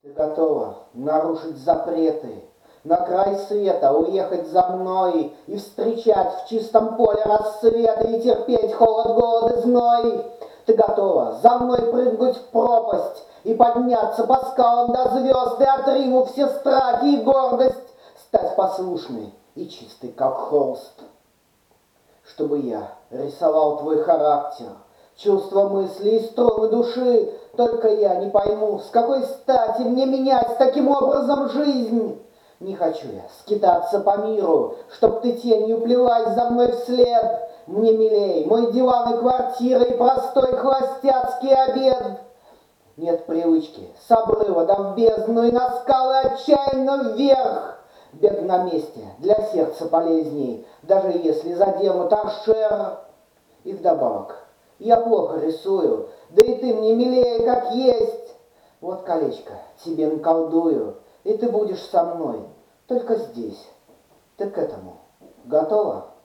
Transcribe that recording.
Ты готова нарушить запреты, на край света уехать за мной и встречать в чистом поле рассвета и терпеть холод, голод и зной. Ты готова за мной прыгнуть в пропасть и подняться по скалам до звезд и, отринув все страхи и гордость, стать послушной и чистой, как холст. Чтобы я рисовал твой характер, чувства, мысли и струны души, только я не пойму, с какой стати мне менять таким образом жизнь. Не хочу я скитаться по миру, чтоб ты тенью плелась за мной вслед. Мне милей мой диван и квартира и простой холостяцкий обед. Нет привычки с обрыва да в бездну и на скалы отчаянно вверх. Бег на месте для сердца полезней, даже если задену торшер. И вдобавок, я плохо рисую, да и ты мне милее, как есть. Вот колечко тебе наколдую, и ты будешь со мной, только здесь. Ты к этому готова?